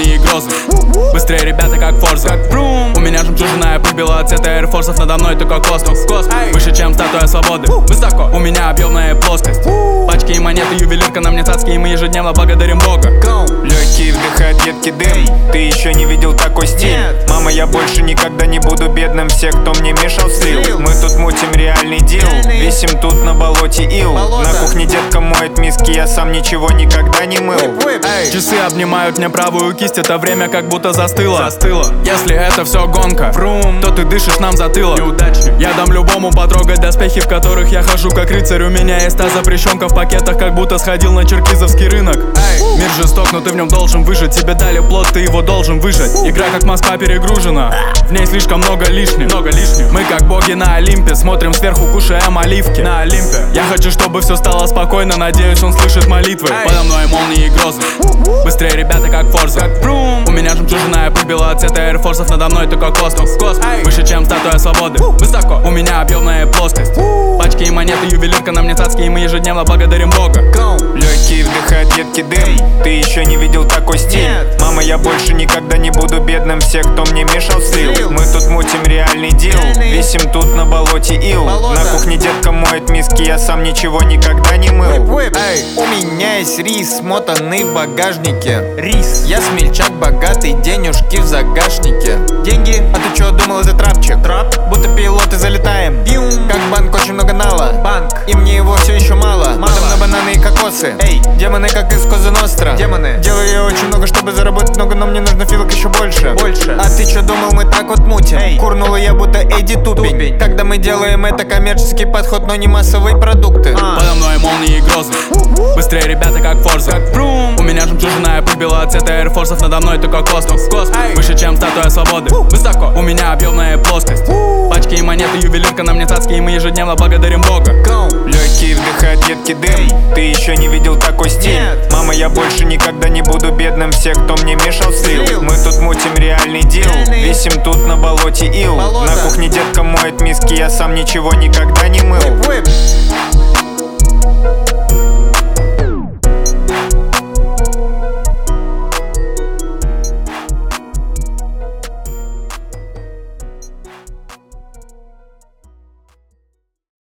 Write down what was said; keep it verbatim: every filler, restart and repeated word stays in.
молнии и грозы. Быстрее ребята как Форза. У меня жемчужина, я прибила от цвета эйрфорсов. Надо мной только космос. Выше, чем статуя свободы. Высоко. У меня объемная плоскость. Пачки и монеты, ювелирка на мне цацки. И мы ежедневно благодарим Бога. Легкий вдыхает едкий дым. Ты еще не видел такой стиль. Мама, я больше никогда не буду бедным. Все, кто мне мешал, слил. Мы тут мутим реальный дил. Висим тут на болоте ил. На кухне детка моет миски. Я сам ничего никогда не мыл. Часы обнимают мне правую кисть. Это время как будто застыло. застыло. Если это все гонка, Врум, то ты дышишь нам затылок. Неудачник. Я дам любому потрогать доспехи, в которых я хожу как рыцарь. У меня есть та запрещенка в пакетах, как будто сходил на черкизовский рынок. Эй. Мир жесток, но ты в нем должен выжить. Тебе дали плод, ты его должен выжать. Игра как Москва перегружена. В ней слишком много лишних. Много лишних. Мы как боги на Олимпе. Смотрим сверху, кушаем оливки. На Олимпе. Я хочу, чтобы все стало спокойно. Надеюсь, он слышит молитвы. Эй. Подо мной молнии и грозы. Быстрее ребята как Форза. У меня жемчужина, я прибила от цвета эйрфорсов. Надо мной только космос. Выше, чем статуя свободы. Высоко. У меня объемная плоскость. Пачки и монеты, ювелирка на мне цацки. И мы ежедневно благодарим Бога. Легкий вдыхает едкий дым. Ты еще не видел такой стиль. Мама, я больше никогда не буду бедным. Все, кто мне мешал, слил. Мы тут мутим реальный дил. Висим тут на болоте ил. На кухне детка моет миски. Я сам ничего никогда не мыл. Эй, у меня есть рис, смотанный в багажнике. Рис. Я смельчак богатый, денежки в загашнике. Деньги? А ты чё думал, это трапчик? Трап? Будто пилоты залетаем. Пиум. Как банк, очень много нала. Банк. И мне его все еще мало. Мадам на бананы и кокосы. Эй, демоны как из Коза Ностра. Демоны. Делаю я очень много, чтобы заработать много, но мне нужно филок еще больше. Больше. А ты чё думал, мы так вот мутим? Эй. Курнула я будто Эдди Тупень. Тупень. Когда мы делаем это, коммерческий подход, но не массовые продукты. а. Подо мной молнии и грозы. Быстрее ребята как Форза. У меня жемчужина, я прибила от цвета эйрфорсов. Надо мной только космос. Выше, чем статуя свободы. Высоко. У меня объемная плоскость. Пачки и монеты, ювелирка на мне цацки. И мы ежедневно благодарим Бога. Легкий вдыхает едкий дым. Ты еще не видел такой стиль. Мама, я больше никогда не буду бедным. Все, кто мне мешал, слил. Мы тут мутим реальный дил. Висим тут на болоте ил. На кухне детка моет миски. Я сам ничего никогда не мыл.